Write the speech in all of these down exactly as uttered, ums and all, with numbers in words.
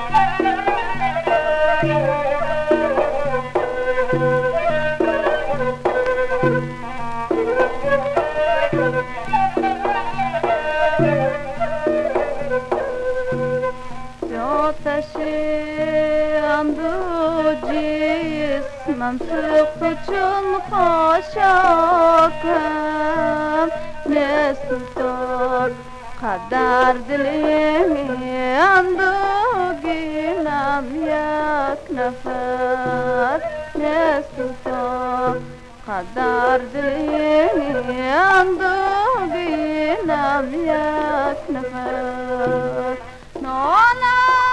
منطق چون خاشاکم نسلطان قدر دلی اندوگینم یک نفر نسلطان قدر دلی اندوگینم یک نفر نالا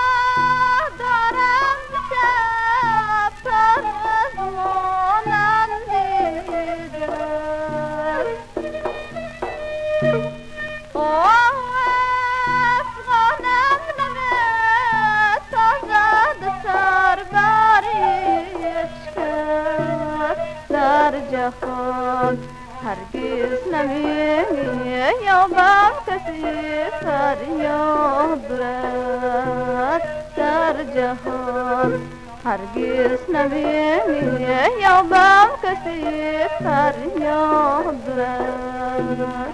جهان هرگز نمی یابم کسی فریاد رد در جهان هرگز نمی یابم کسی فریاد رد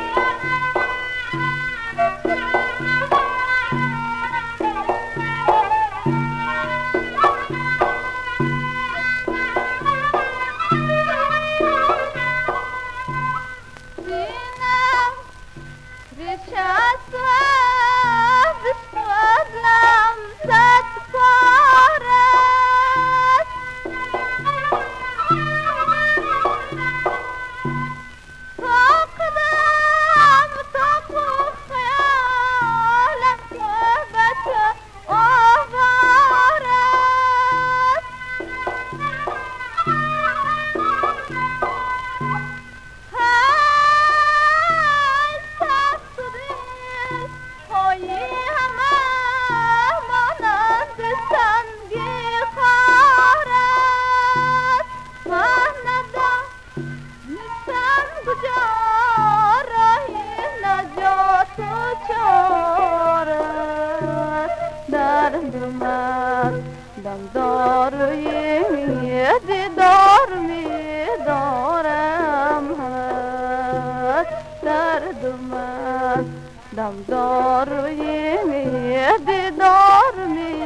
دمداروی دیدار می دارم هست درد من دمداروی دیدار می